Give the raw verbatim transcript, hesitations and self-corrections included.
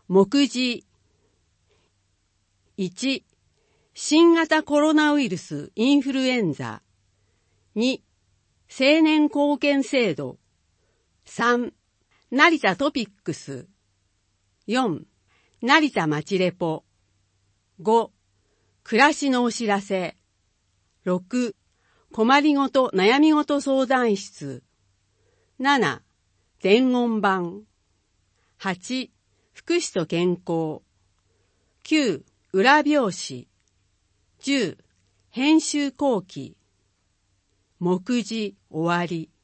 目次。いち、新型コロナウイルスインフルエンザ。に、青年貢献制度。さん、成田トピックス。よん、成田まちレポ。ご、暮らしのお知らせ。ろく、困りごと悩みごと相談室。なな、伝言板。はち、福祉と健康。きゅう、裏表紙。じゅう、編集後期。目次終わり。